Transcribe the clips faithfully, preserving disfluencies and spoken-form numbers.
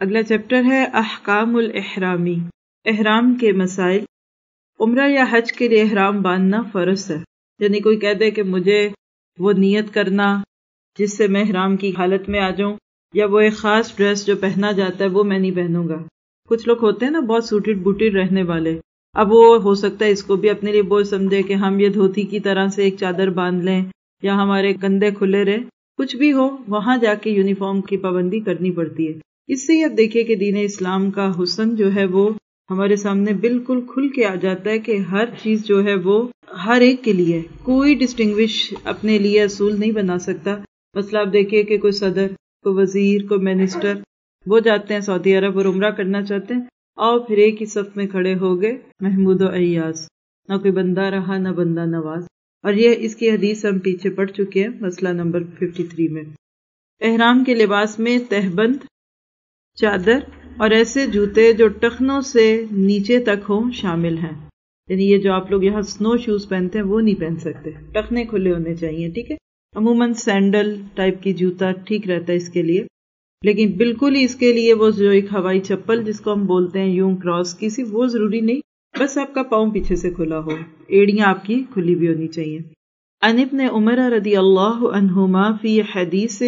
اگلا چیپٹر ہے احکام الاحرامی، احرام کے مسائل۔ عمرہ یا حج کے لیے احرام باندھنا فرض ہے، یعنی کوئی کہہ دے کہ مجھے وہ نیت کرنا جس سے میں احرام کی حالت میں آ جاؤں، یا وہ ایک خاص ڈریس جو پہنا جاتا ہے وہ میں نہیں پہنوں گا۔ کچھ لوگ ہوتے ہیں نا بہت سوٹڈ بوٹڈ رہنے والے، اب وہ ہو سکتا ہے اس کو بھی اپنے لیے بوجھ سمجھے کہ ہم یہ دھوتی کی طرح سے ایک چادر باندھ لیں یا ہمارے کندھے کھلے رہے، کچھ بھی ہو وہاں جا کے یونیفارم کی پابندی کرنی پڑتی ہے۔ اس سے اب دیکھیے کہ دین اسلام کا حسن جو ہے وہ ہمارے سامنے بالکل کھل کے آ جاتا ہے کہ ہر چیز جو ہے وہ ہر ایک کے لیے، کوئی ڈسٹنگوش اپنے لیے اصول نہیں بنا سکتا۔ مثلا آپ دیکھیے کہ کوئی صدر، کوئی وزیر، کوئی منسٹر، وہ جاتے ہیں سعودی عرب اور عمرہ کرنا چاہتے ہیں، اور پھر ایک ہی صف میں کھڑے ہو گئے محمود و ایاز، نہ کوئی بندہ رہا نہ بندہ نواز۔ اور یہ اس کی حدیث ہم پیچھے پڑھ چکے ہیں، مسئلہ نمبر ترپن میں۔ احرام کے لباس میں تہبند، چادر اور ایسے جوتے جو ٹخنوں سے نیچے تک ہوں شامل ہیں، یعنی یہ جو آپ لوگ یہاں سنو شوز پہنتے ہیں وہ نہیں پہن سکتے، ٹخنے کھلے ہونے چاہیے، ٹھیک ہے۔ عموماً سینڈل ٹائپ کی جوتا ٹھیک رہتا ہے اس کے لیے، لیکن بالکل ہی اس کے لیے وہ جو ایک ہوائی چپل جس کو ہم بولتے ہیں یوں کراس کی سی، وہ ضروری نہیں، بس آپ کا پاؤں پیچھے سے کھلا ہو، ایڑیاں آپ کی کھلی بھی ہونی چاہیے۔ عن ابن عمر رضی اللہ عنہما فی حدیث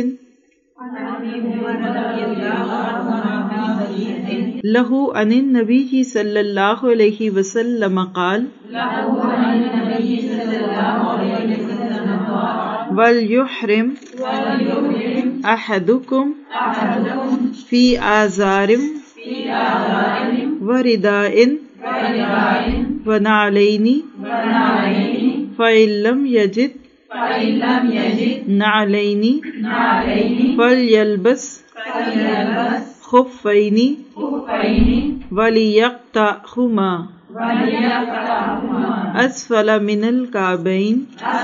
لہو عن النبی صلی اللہ علیہ وسلم قال وَلْيُحْرِمْ أَحَدُكُمْ فِي آزَارٍ وَرِدَاءٍ وَنَعْلَيْنِ فَإِن لَّمْ يَجِدْ نَعْلَيْنِ فَلْيَلْبَسْ خُفَّيْنِ وَلْيَقْطَعْهُمَا اسفل من الکعبین۔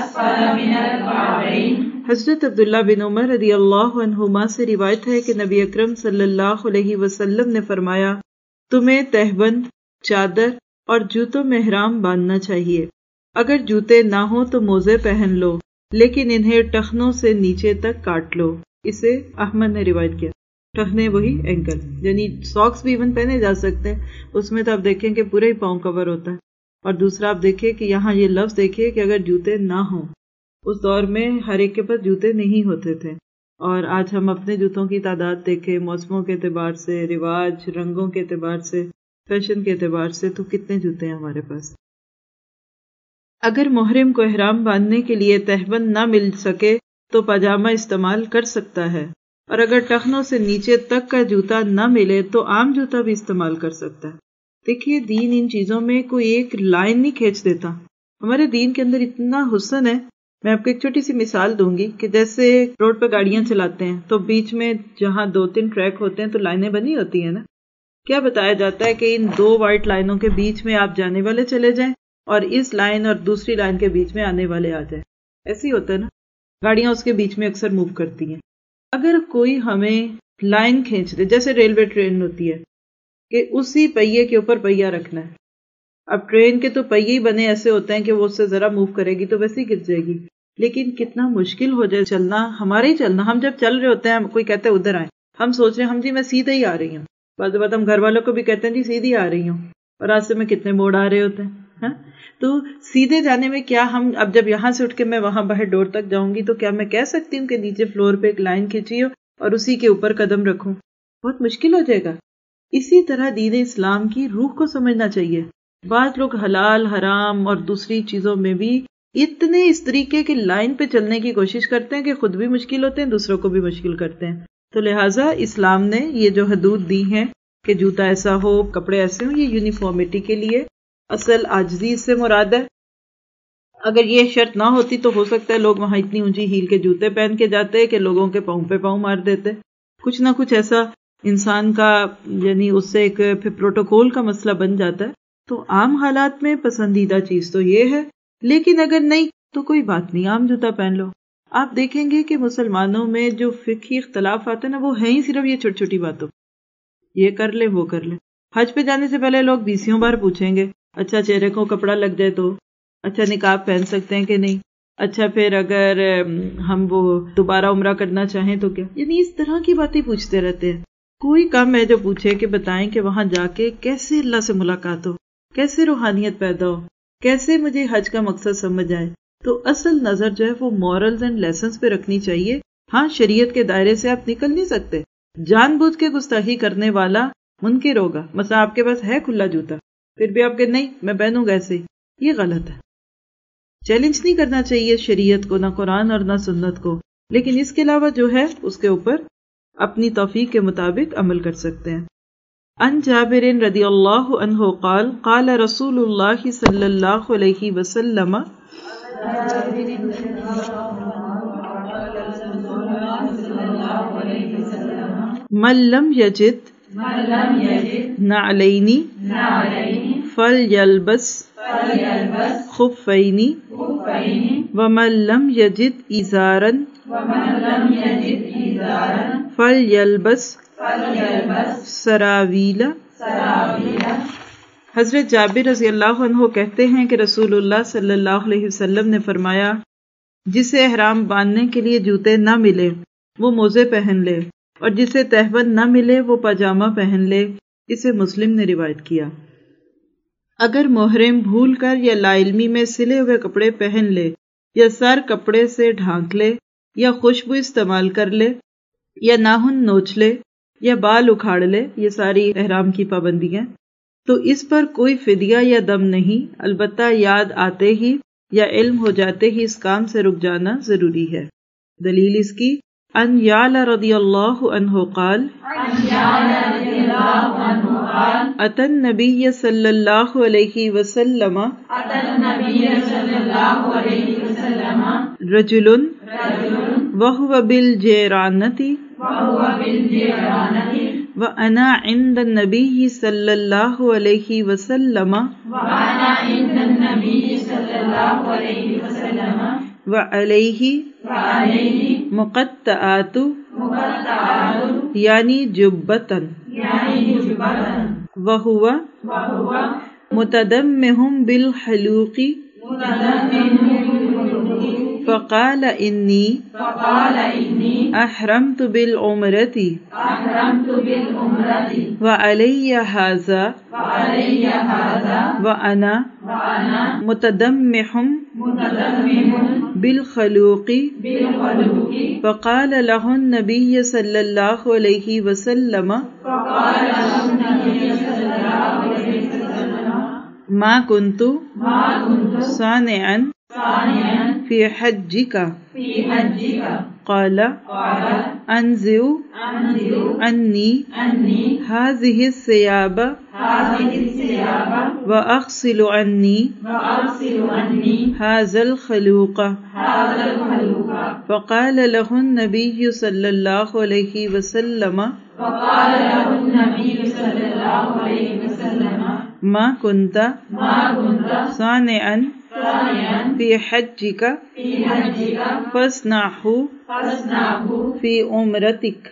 حضرت عبداللہ بن عمر رضی اللہ عنہما سے روایت ہے کہ نبی اکرم صلی اللہ علیہ وسلم نے فرمایا، تمہیں تہبند، چادر اور جوتوں میں احرام باندھنا چاہیے۔ اگر جوتے نہ ہوں تو موزے پہن لو، لیکن انہیں ٹخنوں سے نیچے تک کاٹ لو۔ اسے احمد نے روایت کیا۔ ٹخنے وہی اینکل، یعنی ساکس بھی ایون پہنے جا سکتے ہیں، اس میں تو آپ دیکھیں کہ پورا ہی پاؤں کور ہوتا ہے۔ اور دوسرا آپ دیکھیں کہ یہاں یہ لفظ دیکھیں کہ اگر جوتے نہ ہوں، اس دور میں ہر ایک کے پاس جوتے نہیں ہوتے تھے، اور آج ہم اپنے جوتوں کی تعداد دیکھیں موسموں کے اعتبار سے، رواج، رنگوں کے اعتبار سے، فیشن کے اعتبار سے، تو کتنے جوتے ہیں ہمارے پاس۔ اگر محرم کو احرام باندھنے کے لیے تہبند نہ مل سکے تو پاجامہ استعمال کر سکتا ہے، اور اگر ٹخنوں سے نیچے تک کا جوتا نہ ملے تو عام جوتا بھی استعمال کر سکتا ہے۔ دیکھیے دین ان چیزوں میں کوئی ایک لائن نہیں کھینچ دیتا، ہمارے دین کے اندر اتنا حسن ہے۔ میں آپ کو ایک چھوٹی سی مثال دوں گی کہ جیسے روڈ پہ گاڑیاں چلاتے ہیں تو بیچ میں جہاں دو تین ٹریک ہوتے ہیں تو لائنیں بنی ہوتی ہیں نا، کیا بتایا جاتا ہے کہ ان دو وائٹ لائنوں کے بیچ میں آپ جانے والے چلے جائیں اور اس لائن اور دوسری لائن کے بیچ میں آنے والے آ جائیں، ایسے ہی ہوتا ہے نا، گاڑیاں اس کے بیچ میں اکثر موو کرتی ہیں۔ اگر کوئی ہمیں لائن کھینچ دے، جیسے ریلوے ٹرین ہوتی ہے کہ اسی پہیے کے اوپر پہیہ رکھنا ہے، اب ٹرین کے تو پہیے ہی بنے ایسے ہوتے ہیں کہ وہ اس سے ذرا موو کرے گی تو ویسے ہی گر جائے گی، لیکن کتنا مشکل ہو جائے چلنا، ہمارے ہی چلنا۔ ہم جب چل رہے ہوتے ہیں، کوئی کہتا ہے ادھر آئیں، ہم سوچ رہے ہیں ہم جی میں سیدھے ہی آ رہی ہوں، بعض بات ہم گھر والوں کو بھی کہتے ہیں جی سیدھی آ رہی ہوں، اور راستے میں کتنے موڑ آ رہے ہوتے ہیں، ہاں؟ تو سیدھے جانے میں کیا ہم اب جب یہاں سے اٹھ کے میں وہاں باہر ڈور تک جاؤں گی تو کیا میں کہہ سکتی ہوں کہ نیچے فلور پہ ایک لائن کھینچی ہو اور اسی کے اوپر قدم رکھوں؟ بہت مشکل ہو جائے گا۔ اسی طرح دین اسلام کی روح کو سمجھنا چاہیے۔ بعض لوگ حلال حرام اور دوسری چیزوں میں بھی اتنے اس طریقے کی لائن پہ چلنے کی کوشش کرتے ہیں کہ خود بھی مشکل ہوتے ہیں، دوسروں کو بھی مشکل کرتے ہیں۔ تو لہٰذا اسلام نے یہ جو حدود دی ہیں کہ جوتا ایسا ہو، کپڑے ایسے ہوں، یہ یونیفارمٹی کے لیے، اصل عاجزی سے مراد ہے۔ اگر یہ شرط نہ ہوتی تو ہو سکتا ہے لوگ وہاں اتنی اونچی ہیل کے جوتے پہن کے جاتے کہ لوگوں کے پاؤں پہ پاؤں مار دیتے۔ کچھ نہ کچھ ایسا انسان کا، یعنی اس سے ایک پھر پروٹوکول کا مسئلہ بن جاتا ہے۔ تو عام حالات میں پسندیدہ چیز تو یہ ہے، لیکن اگر نہیں تو کوئی بات نہیں، عام جوتا پہن لو۔ آپ دیکھیں گے کہ مسلمانوں میں جو فقہی اختلاف آتے ہیں نا، وہ ہیں ہی صرف یہ چھوٹی چھوٹی باتوں، یہ کر لے وہ کر لے۔ حج پہ جانے سے پہلے لوگ بیسیوں بار پوچھیں گے، اچھا چہرے کو کپڑا لگ جائے تو، اچھا نقاب پہن سکتے ہیں کہ نہیں، اچھا پھر اگر ہم وہ دوبارہ عمرہ کرنا چاہیں تو کیا، یعنی اس طرح کی باتیں پوچھتے رہتے ہیں۔ کوئی کم ہے جو پوچھے کہ بتائیں کہ وہاں جا کے کیسے اللہ سے ملاقات ہو، کیسے روحانیت پیدا ہو، کیسے مجھے حج کا مقصد سمجھ آئے۔ تو اصل نظر جو ہے وہ مورلز اینڈ لیسنز پہ رکھنی چاہیے۔ ہاں، شریعت کے دائرے سے آپ نکل نہیں سکتے۔ جان بوجھ کے گستاخی کرنے والا منکر ہوگا۔ مثلا آپ کے پاس ہے کھلا جوتا، پھر بھی آپ کہ نہیں میں پہنوں گا ایسے ہی، یہ غلط ہے۔ چیلنج نہیں کرنا چاہیے شریعت کو، نہ قرآن اور نہ سنت کو، لیکن اس کے علاوہ جو ہے اس کے اوپر اپنی توفیق کے مطابق عمل کر سکتے ہیں۔ ان جابر رضی اللہ عنہ قال قال رسول اللہ صلی اللہ علیہ وسلم من لم یجد نعلین فلیلبس خفین ومن لم یجد ازارا فلیلبس سراویل۔ حضرت جابر رضی اللہ عنہ کہتے ہیں کہ رسول اللہ صلی اللہ علیہ وسلم نے فرمایا، جسے احرام باندھنے کے لیے جوتے نہ ملے وہ موزے پہن لے، اور جسے تہبند نہ ملے وہ پاجامہ پہن لے۔ اسے مسلم نے روایت کیا۔ اگر محرم بھول کر یا لا علمی میں سلے ہوئے کپڑے پہن لے، یا سر کپڑے سے ڈھانک لے، یا خوشبو استعمال کر لے، یا ناخن نوچ لے، یا بال اکھاڑ لے، یہ ساری احرام کی پابندیاں، تو اس پر کوئی فدیہ یا دم نہیں، البتہ یاد آتے ہی یا علم ہو جاتے ہی اس کام سے رک جانا ضروری ہے۔ دلیل اس کی ان یعلا رضی اللہ عنہ قال اتى النبی صلی اللہ علیہ وسلم رجل وهو بالجیرانۃ وأنا عند النبی صلی اللہ علیہ وسلم وعلیہ مقطعات یعنی جبتن وہو متدمہ بالحلوق فقال انی احرمت بالعمرۃ وعلی ھذا وانا متدمہ بالخلوق فقال له النبی صلی اللہ علیہ وسلم ما کنت صانعا فی حجک قال انزع عنی هذه الثياب واغسل عنی هذا الخلوق فقال له النبی صلی اللہ علیہ وسلم ما كنت صانعا فی حجک فاصنعه فی عمرتک۔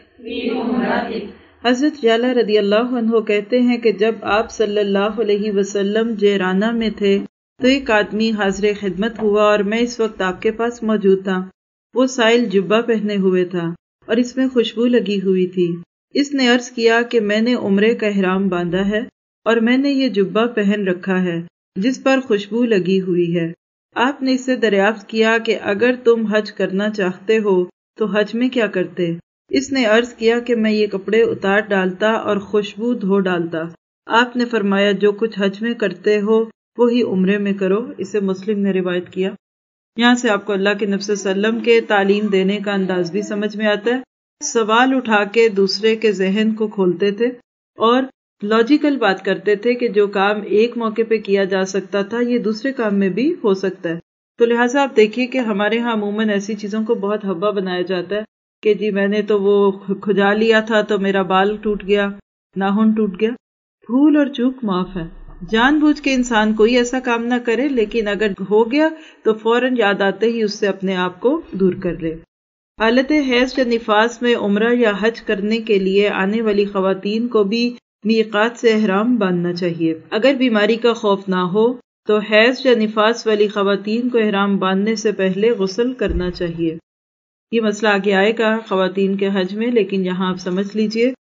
حضرت جابر رضی اللہ عنہ کہتے ہیں کہ جب آپ صلی اللہ علیہ وسلم جیرانہ میں تھے تو ایک آدمی حاضر خدمت ہوا اور میں اس وقت آپ کے پاس موجود تھا۔ وہ سائل جبہ پہنے ہوئے تھا اور اس میں خوشبو لگی ہوئی تھی۔ اس نے عرض کیا کہ میں نے عمرے کا احرام باندھا ہے اور میں نے یہ جبہ پہن رکھا ہے جس پر خوشبو لگی ہوئی ہے۔ آپ نے اس سے دریافت کیا کہ اگر تم حج کرنا چاہتے ہو تو حج میں کیا کرتے؟ اس نے عرض کیا کہ میں یہ کپڑے اتار ڈالتا اور خوشبو دھو ڈالتا۔ آپ نے فرمایا جو کچھ حج میں کرتے ہو وہی عمرے میں کرو۔ اسے مسلم نے روایت کیا۔ یہاں سے آپ کو اللہ کے نبی صلی اللہ علیہ وسلم کے تعلیم دینے کا انداز بھی سمجھ میں آتا ہے۔ سوال اٹھا کے دوسرے کے ذہن کو کھولتے تھے اور لاجیکل بات کرتے تھے کہ جو کام ایک موقع پہ کیا جا سکتا تھا یہ دوسرے کام میں بھی ہو سکتا ہے۔ تو لہٰذا آپ دیکھیے کہ ہمارے ہاں عموماً ایسی چیزوں کو بہت ہوا بنایا جاتا ہے کہ جی میں نے تو وہ کھجا لیا تھا تو میرا بال ٹوٹ گیا، ناخن ٹوٹ گیا۔ بھول اور چوک معاف ہے، جان بوجھ کے انسان کوئی ایسا کام نہ کرے، لیکن اگر ہو گیا تو فوراً یاد آتے ہی اس سے اپنے آپ کو دور کر لے۔ حالت حیض یا نفاس میں عمرہ یا حج کرنے کے لیے آنے والی خواتین کو بھی میقات سے احرام باندھنا چاہیے۔ اگر بیماری کا خوف نہ ہو تو حیض یا نفاس والی خواتین کو احرام باندھنے سے پہلے غسل کرنا چاہیے۔ یہ مسئلہ آگے آئے گا خواتین کے حج میں، لیکن یہاں آپ سمجھ لیجئے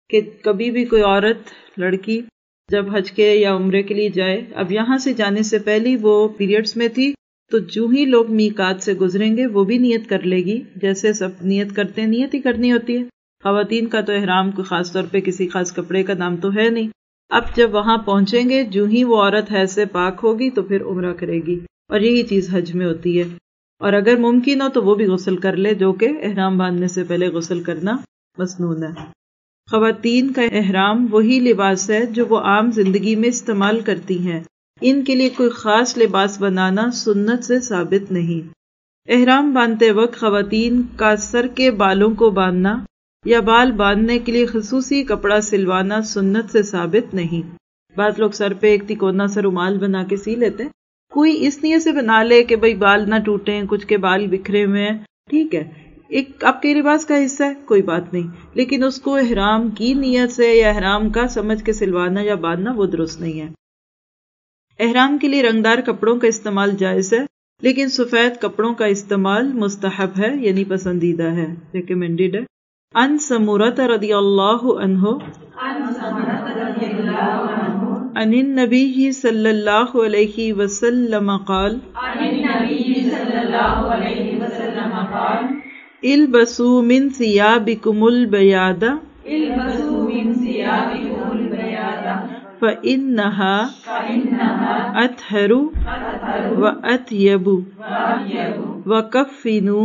کہ کبھی بھی کوئی عورت لڑکی جب حج کے یا عمرے کے لیے جائے، اب یہاں سے جانے سے پہلے وہ پیریڈز میں تھی، تو جو ہی لوگ میقات سے گزریں گے وہ بھی نیت کر لے گی، جیسے سب نیت کرتے ہیں نیت ہی کرنی ہوتی ہے۔ خواتین کا تو احرام کو خاص طور پہ کسی خاص کپڑے کا نام تو ہے نہیں۔ اب جب وہاں پہنچیں گے، جو ہی وہ عورت حیض سے پاک ہوگی تو پھر عمرہ کرے گی، اور یہی چیز حج میں ہوتی ہے۔ اور اگر ممکن ہو تو وہ بھی غسل کر لے، جو کہ احرام باندھنے سے پہلے غسل کرنا مسنون ہے۔ خواتین کا احرام وہی لباس ہے جو وہ عام زندگی میں استعمال کرتی ہیں، ان کے لیے کوئی خاص لباس بنانا سنت سے ثابت نہیں۔ احرام باندھتے وقت خواتین کا سر کے بالوں کو باندھنا یا بال باندھنے کے لیے خصوصی کپڑا سلوانا سنت سے ثابت نہیں۔ بعض لوگ سر پہ ایک تکونا سا رومال بنا کے سی لیتے ہیں، کوئی اس نیت سے بنا لے کہ بھئی بال نہ ٹوٹیں، کچھ کے بال بکھرے ہوئے ہیں، ٹھیک ہے، ایک آپ کے لباس کا حصہ ہے، کوئی بات نہیں، لیکن اس کو احرام کی نیت سے یا احرام کا سمجھ کے سلوانا یا باندھنا وہ درست نہیں ہے۔ احرام کے لیے رنگدار کپڑوں کا استعمال جائز ہے، لیکن سفید کپڑوں کا استعمال مستحب ہے، یعنی پسندیدہ ہے، ریکمینڈڈ ہے۔ ان سمورۃ رضی اللہ عنہ عن النبی صلی اللہ علیہ وسلم قال البسوا من ثيابكم البياض فإنها أطهر وأطيب وكفنوا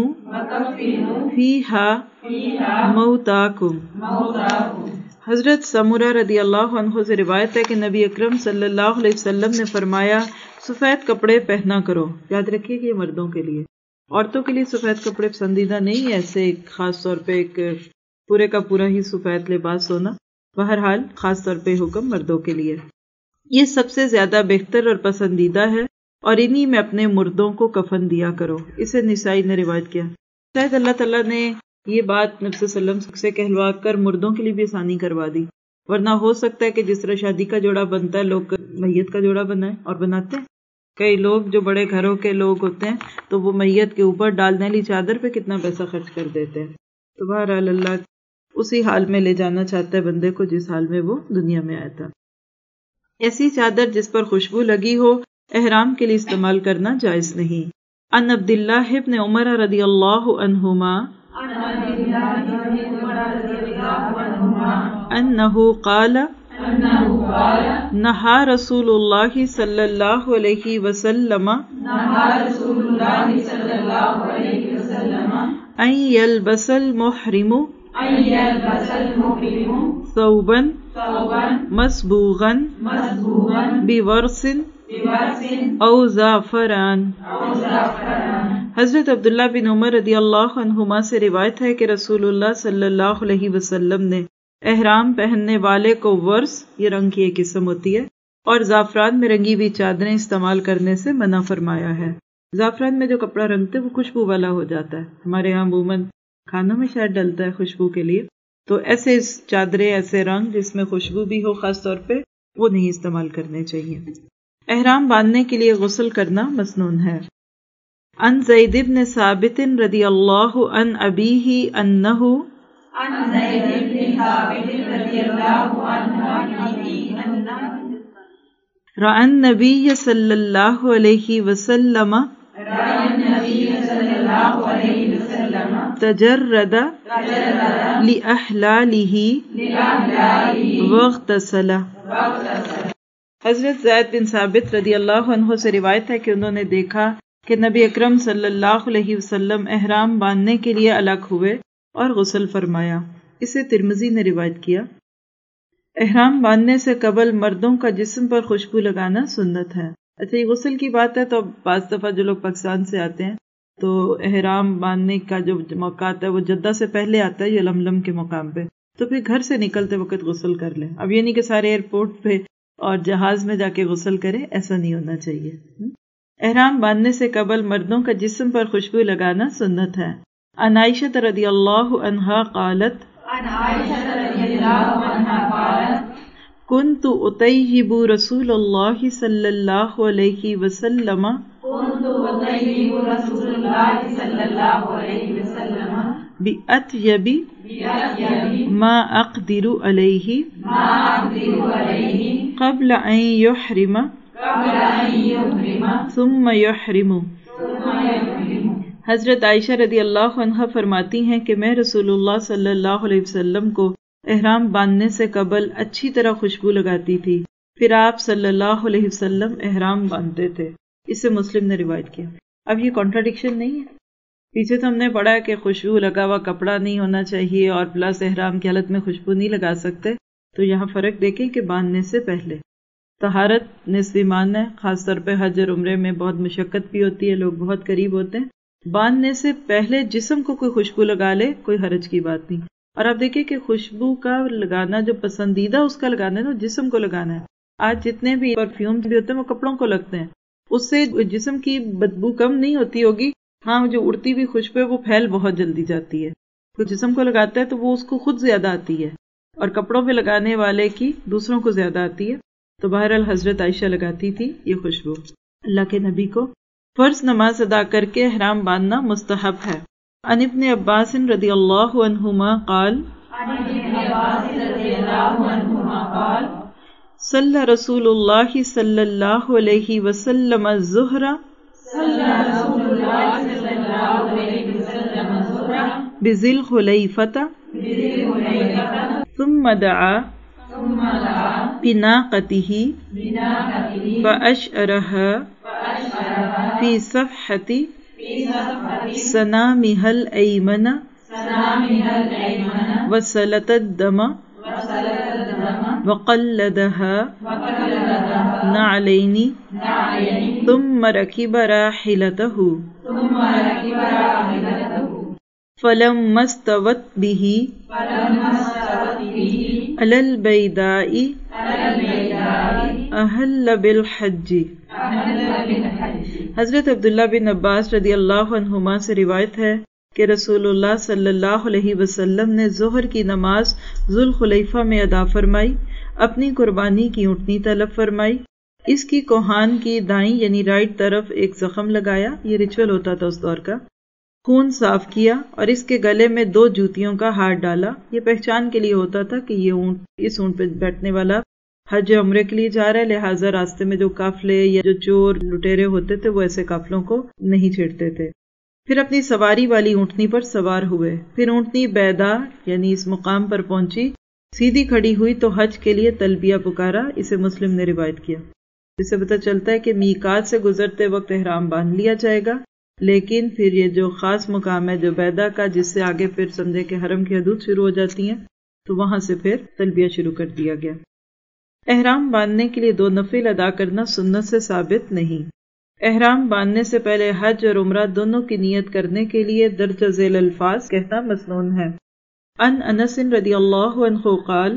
فيها موتاكم۔ حضرت سمورہ رضی اللہ عنہ سے روایت ہے کہ نبی اکرم صلی اللہ علیہ وسلم نے فرمایا سفید کپڑے پہنا کرو۔ یاد رکھیے کہ یہ مردوں کے لیے، عورتوں کے لیے سفید کپڑے پسندیدہ نہیں ہے، ایسے ایک خاص طور پہ ایک پورے کا پورا ہی سفید لباس ہونا، بہرحال خاص طور پہ حکم مردوں کے لیے۔ یہ سب سے زیادہ بہتر اور پسندیدہ ہے، اور انہی میں اپنے مردوں کو کفن دیا کرو۔ اسے نسائی نے روایت کیا۔ شاید اللہ تعالیٰ نے یہ بات نبی صلی اللہ علیہ وسلم سے کہلوا کر مردوں کے لیے بھی آسانی کروا دی، ورنہ ہو سکتا ہے کہ جس طرح شادی کا جوڑا بنتا ہے لوگ میت کا جوڑا بنائیں، اور بناتے ہیں۔ کئی لوگ جو بڑے گھروں کے لوگ ہوتے ہیں تو وہ میت کے اوپر ڈالنے والی چادر پہ کتنا پیسہ خرچ کر دیتے ہیں۔ تو بہرحال اللہ اسی حال میں لے جانا چاہتا ہے بندے کو جس حال میں وہ دنیا میں آیا تھا۔ ایسی چادر جس پر خوشبو لگی ہو احرام کے لیے استعمال کرنا جائز نہیں۔ ان عبداللہ ابن عمر رضی اللہ عنہما انہ قال نہا رسول اللہ صلی اللہ علیہ وسلم ان یلبس المحرم ثوبا مصبوغا بورس او زعفران۔ حضرت عبداللہ بن عمر رضی اللہ عنہما سے روایت ہے کہ رسول اللہ صلی اللہ علیہ وسلم نے احرام پہننے والے کو ورس، یہ رنگ کی ایک قسم ہوتی ہے، اور زعفران میں رنگی ہوئی چادریں استعمال کرنے سے منع فرمایا ہے۔ زعفران میں جو کپڑا رنگتے وہ خوشبو والا ہو جاتا ہے، ہمارے یہاں عموماً کھانوں میں شاید ڈلتا ہے خوشبو کے لیے، تو ایسے چادریں، ایسے رنگ جس میں خوشبو بھی ہو خاص طور پہ، وہ نہیں استعمال کرنے چاہیے۔ احرام باندھنے کے لیے غسل کرنا مسنون ہے۔ ان زید بن ثابت رضی اللہ عن ابیہ انہ رأى النبی صلی اللہ علیہ وسلم تجرد لأحلالہ واغتسل۔ حضرت زید بن ثابت رضی اللہ عنہ سے روایت ہے کہ انہوں نے دیکھا کہ نبی اکرم صلی اللہ علیہ وسلم احرام باندھنے کے لیے الگ ہوئے اور غسل فرمایا۔ اسے ترمذی نے روایت کیا۔ احرام باندھنے سے قبل مردوں کا جسم پر خوشبو لگانا سنت ہے۔ اچھا، یہ غسل کی بات ہے تو بعض دفعہ جو لوگ پاکستان سے آتے ہیں تو احرام باندھنے کا جو موقع آتا ہے وہ جدہ سے پہلے آتا ہے یلملم کے مقام پہ، تو پھر گھر سے نکلتے وقت غسل کر لیں۔ اب یہ نہیں کہ سارے ایئرپورٹ پہ اور جہاز میں جا کے غسل کریں، ایسا نہیں ہونا چاہیے۔ احرام باندھنے سے قبل مردوں کا جسم پر خوشبو لگانا سنت ہے۔ عن عائشہ رضی اللہ عنہا قالت کنت اطیب رسول اللہ صلی اللہ علیہ وسلم بِأَطْيَبِ مَا أَقْدِرُ عَلَيْهِ قَبْلَ أَنْ يُحْرِمَ ثُمَّ يُحْرِمُ۔ حضرت عائشہ رضی اللہ عنہا فرماتی ہیں کہ میں رسول اللہ صلی اللہ علیہ وسلم کو احرام باندھنے سے قبل اچھی طرح خوشبو لگاتی تھی، پھر آپ صلی اللہ علیہ وسلم احرام باندھتے تھے۔ اسے مسلم نے روایت کیا۔ اب یہ کانٹراڈکشن نہیں ہے؟ پیچھے تو ہم نے پڑھا کہ خوشبو لگا ہوا کپڑا نہیں ہونا چاہیے اور پلس احرام کی حالت میں خوشبو نہیں لگا سکتے، تو یہاں فرق دیکھیں کہ باندھنے سے پہلے۔ طہارت نصف ایمان ہے، خاص طور پہ حج اور عمرے میں بہت مشقت بھی ہوتی ہے، لوگ بہت قریب ہوتے ہیں۔ باندھنے سے پہلے جسم کو کوئی خوشبو لگا لے، کوئی حرج کی بات نہیں۔ اور آپ دیکھیں کہ خوشبو کا لگانا جو پسندیدہ اس کا لگانا ہے نا، جسم کو لگانا ہے۔ آج جتنے بھی پرفیوم بھی ہوتے ہیں وہ کپڑوں کو لگتے ہیں، اس سے جسم کی بدبو کم نہیں ہوتی ہوگی، ہاں جو اڑتی بھی خوشبو ہے وہ پھیل بہت جلدی جاتی ہے۔ کوئی جسم کو لگاتا ہے تو وہ اس کو خود زیادہ آتی ہے، اور کپڑوں پہ لگانے والے کی دوسروں کو زیادہ آتی ہے۔ تو بہرحال حضرت عائشہ لگاتی تھی یہ خوشبو۔ اللہ کے نبی کو فرض نماز ادا کر کے احرام باندھنا مستحب ہے۔ عن ابن عباس رضی اللہ عنہما قال صلی رسول اللہ صلی اللہ علیہ وسلم الظہر بذی الحلیفۃ ثم دعا بناقته فأشعرها في صفحة سنامها الأيمن وسلت الدم وقلدها نعلين ثم ركب راحلته فلما استوت به على البيداء اہل بالحج۔ حضرت عبداللہ بن عباس رضی اللہ عنہما سے روایت ہے کہ رسول اللہ صلی اللہ علیہ وسلم نے ظہر کی نماز ذوالخلیفہ میں ادا فرمائی، اپنی قربانی کی اونٹنی طلب فرمائی، اس کی کوہان کی دائیں یعنی رائٹ طرف ایک زخم لگایا، یہ ریچول ہوتا تھا اس دور کا، خون صاف کیا اور اس کے گلے میں دو جوتیوں کا ہار ڈالا۔ یہ پہچان کے لیے ہوتا تھا کہ یہ اونٹ اس اونٹ پہ بیٹھنے والا حج عمرے کے لیے جا رہا ہے، لہٰذا راستے میں جو قافلے یا جو چور لٹیرے ہوتے تھے وہ ایسے قافلوں کو نہیں چھیڑتے تھے۔ پھر اپنی سواری والی اونٹنی پر سوار ہوئے، پھر اونٹنی بیدا یعنی اس مقام پر پہنچی، سیدھی کھڑی ہوئی تو حج کے لیے تلبیہ پکارا۔ اسے مسلم نے روایت کیا۔ اس سے پتہ چلتا ہے کہ میقات سے گزرتے وقت احرام باندھ لیا جائے گا، لیکن پھر یہ جو خاص مقام ہے جو بیدا کا، جس سے آگے پھر سمجھے کہ حرم کی حدود شروع ہو جاتی ہیں، تو وہاں سے پھر تلبیہ شروع کر دیا گیا۔ احرام باندھنے کے لیے دو نفل ادا کرنا سنت سے ثابت نہیں۔ احرام باندھنے سے پہلے حج اور عمرہ دونوں کی نیت کرنے کے لیے درجہ ذیل الفاظ کہنا مسنون ہے۔ ان انس رضی اللہ عنہ قال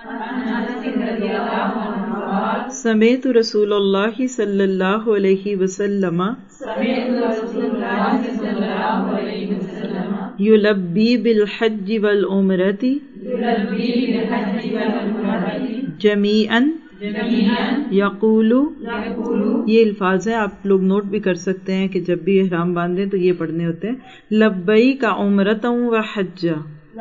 سمعت رسول اللہ صلی اللہ علیہ وسلم یلبی بالحج والعمرۃ جمیعا یقول، یہ الفاظ ہیں، آپ لوگ نوٹ بھی کر سکتے ہیں کہ جب بھی احرام باندھیں تو یہ پڑھنے ہوتے ہیں، لبیک عمرۃ وحجہ۔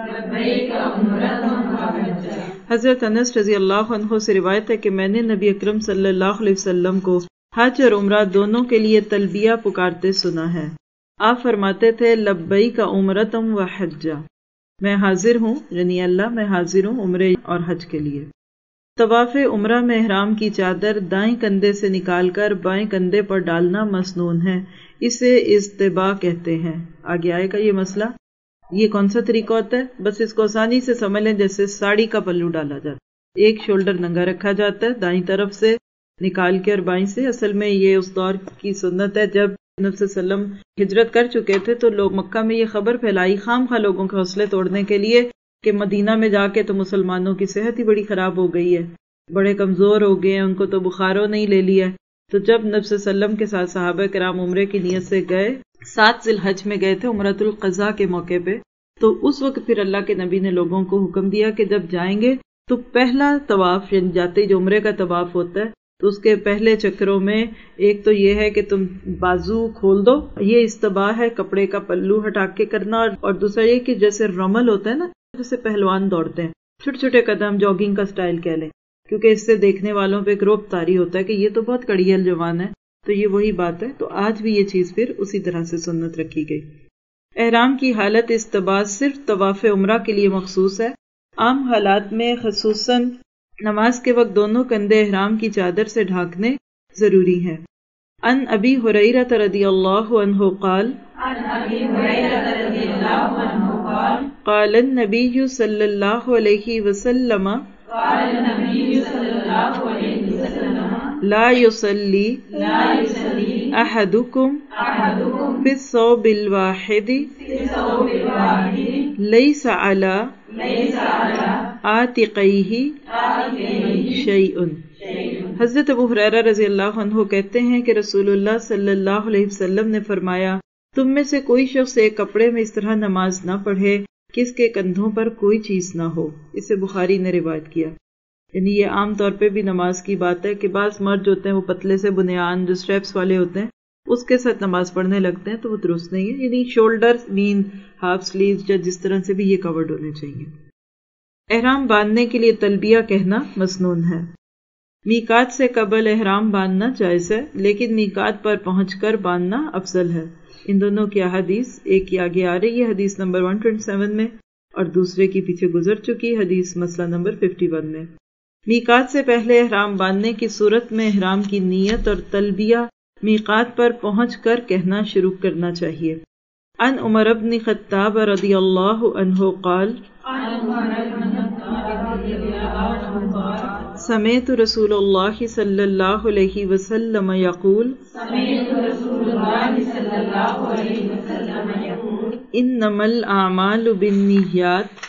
حضرت انس رضی اللہ عنہ سے روایت ہے کہ میں نے نبی اکرم صلی اللہ علیہ وسلم کو حج اور عمرہ دونوں کے لیے تلبیہ پکارتے سنا ہے۔ آپ فرماتے تھے لبیک عمرۃ وحجہ، میں حاضر ہوں، یعنی اللہ میں حاضر ہوں عمرے اور حج کے لیے۔ طواف عمرہ میں احرام کی چادر دائیں کندھے سے نکال کر بائیں کندھے پر ڈالنا مسنون ہے، اسے اصطباء کہتے ہیں۔ آگے آئے گا یہ مسئلہ۔ یہ کون سا طریقہ ہوتا ہے؟ بس اس کو آسانی سے سمجھ لیں جیسے ساڑی کا پلو ڈالا جاتا ہے، ایک شولڈر ننگا رکھا جاتا ہے دائیں طرف سے نکال کے اور بائیں سے۔ اصل میں یہ اس دور کی سنت ہے، جب نبی صلی اللہ علیہ وسلم ہجرت کر چکے تھے تو لوگ مکہ میں یہ خبر پھیلائی خام خواہ لوگوں کے حوصلے توڑنے کے لیے کہ مدینہ میں جا کے تو مسلمانوں کی صحت ہی بڑی خراب ہو گئی ہے، بڑے کمزور ہو گئے ہیں، ان کو تو بخاروں نہیں لے لیا ہے۔ تو جب نبی صلی اللہ علیہ وسلم کے ساتھ صحابہ کرام عمرے کی نیت سے گئے، سات ذی الحج میں گئے تھے عمرۃ القضاء کے موقع پہ، تو اس وقت پھر اللہ کے نبی نے لوگوں کو حکم دیا کہ جب جائیں گے تو پہلا طواف، یعنی جاتے ہی جو عمرے کا طواف ہوتا ہے تو اس کے پہلے چکروں میں ایک تو یہ ہے کہ تم بازو کھول دو، یہ استباح ہے کپڑے کا پلو ہٹا کے کرنا، اور دوسرا یہ کہ جیسے رمل ہوتا ہے نا، جیسے پہلوان دوڑتے ہیں، چھوٹے چھوٹے قدم، جاگنگ کا سٹائل کہہ لیں، کیونکہ اس سے دیکھنے والوں پہ ایک رعب طاری ہوتا ہے کہ یہ تو بہت کڑیل جوان ہے، تو یہ وہی بات ہے۔ تو آج بھی یہ چیز پھر اسی طرح سے سنت رکھی گئی۔ احرام کی حالت استباح صرف طواف عمرہ کے لیے مخصوص ہے۔ عام حالات میں خصوصاً نماز کے وقت دونوں کندھے احرام کی چادر سے ڈھانکنے ضروری ہیں۔ ان ابی ہریرہ رضی اللہ عنہ قال قال النبی صلی اللہ علیہ وسلم لا يصلي احدكم في الثوب الواحد ليس على عاتقيه شيء۔ حضرت ابو ہریرہ رضی اللہ عنہ کہتے ہیں کہ رسول اللہ صلی اللہ علیہ وسلم نے فرمایا، تم میں سے کوئی شخص ایک کپڑے میں اس طرح نماز نہ پڑھے کہ اس کے کندھوں پر کوئی چیز نہ ہو۔ اسے بخاری نے روایت کیا۔ یعنی یہ عام طور پہ بھی نماز کی بات ہے کہ بعض مرد ہوتے ہیں وہ پتلے سے بنیان جو سٹریپس والے ہوتے ہیں اس کے ساتھ نماز پڑھنے لگتے ہیں، تو وہ درست نہیں ہے۔ یعنی شولڈر، نین، ہاف سلیوز یا جس طرح سے بھی یہ کورڈ ہونے چاہیے۔ احرام باندھنے کے لیے تلبیہ کہنا مسنون ہے۔ میقات سے قبل احرام باندھنا جائز ہے، لیکن میقات پر پہنچ کر باندھنا افضل ہے۔ ان دونوں کی احادیث، ایک کی آگے آ رہی ہے حدیث نمبر ایک سو سیئیس میں، اور دوسرے کی پیچھے گزر چکی حدیث مسئلہ نمبر اکیاون میں۔ میقات سے پہلے احرام باندھنے کی صورت میں احرام کی نیت اور تلبیہ میقات پر پہنچ کر کہنا شروع کرنا چاہیے۔ ان عمر بن خطاب رضی اللہ عنہ قال سمعت رسول اللہ صلی اللہ علیہ وسلم یقول انما الاعمال بالنیات۔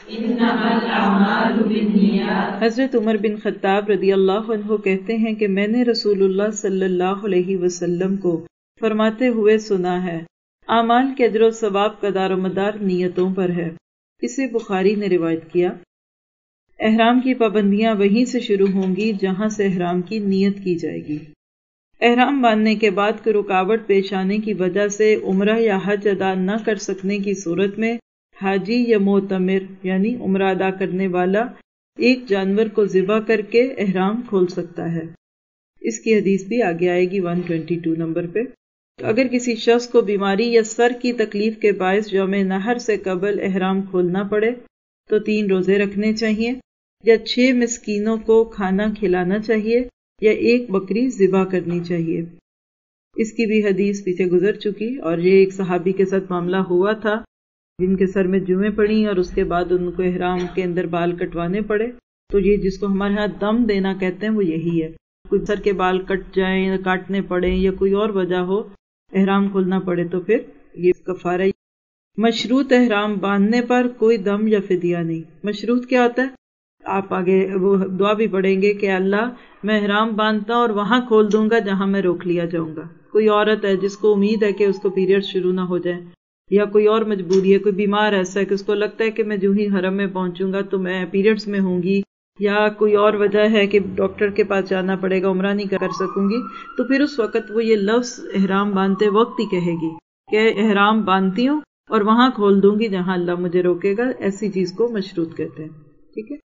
حضرت عمر بن خطاب رضی اللہ عنہ کہتے ہیں کہ میں نے رسول اللہ صلی اللہ علیہ وسلم کو فرماتے ہوئے سنا ہے، اعمال کے اجر و ثواب کا دار و مدار نیتوں پر ہے۔ اسے بخاری نے روایت کیا۔ احرام کی پابندیاں وہیں سے شروع ہوں گی جہاں سے احرام کی نیت کی جائے گی۔ احرام باندھنے کے بعد کوئی رکاوٹ پیش آنے کی وجہ سے عمرہ یا حج ادا نہ کر سکنے کی صورت میں حاجی یا معتمر یعنی عمرہ ادا کرنے والا ایک جانور کو ذبح کر کے احرام کھول سکتا ہے۔ اس کی حدیث بھی آگے آئے گی ایک سو بائی نمبر پہ۔ تو اگر کسی شخص کو بیماری یا سر کی تکلیف کے باعث یوم نحر سے قبل احرام کھولنا پڑے تو تین روزے رکھنے چاہیے، یا چھ مسکینوں کو کھانا کھلانا چاہیے، یا ایک بکری ذبح کرنی چاہیے۔ اس کی بھی حدیث پیچھے گزر چکی، اور یہ ایک صحابی کے ساتھ معاملہ ہوا تھا جن کے سر میں جوئیں پڑیں اور اس کے بعد ان کو احرام کے اندر بال کٹوانے پڑے۔ تو یہ جس کو ہمارے ہاں دم دینا کہتے ہیں وہ یہی ہے، کوئی سر کے بال کٹ جائیں یا کاٹنے پڑیں یا کوئی اور وجہ ہو احرام کھولنا پڑے تو پھر یہ کفارہ۔ مشروط احرام باندھنے پر کوئی دم یا فدیہ نہیں۔ مشروط کیا ہوتا ہے؟ آپ آگے وہ دعا بھی پڑھیں گے کہ اللہ میں احرام باندھتا ہوں اور وہاں کھول دوں گا جہاں میں روک لیا جاؤں گا۔ کوئی عورت ہے جس کو امید ہے کہ اس کو پیریڈ شروع نہ ہو جائے، یا کوئی اور مجبوری ہے، کوئی بیمار ایسا ہے کہ اس کو لگتا ہے کہ میں جو ہی حرم میں پہنچوں گا تو میں پیریڈز میں ہوں گی، یا کوئی اور وجہ ہے کہ ڈاکٹر کے پاس جانا پڑے گا، عمرہ نہیں کر سکوں گی، تو پھر اس وقت وہ یہ لفظ احرام باندھتے وقت ہی کہے گی کہ احرام باندھتی ہوں اور وہاں کھول دوں گی جہاں اللہ مجھے روکے گا۔ ایسی چیز کو مشروط کہتے ہیں۔ ٹھیک ہے۔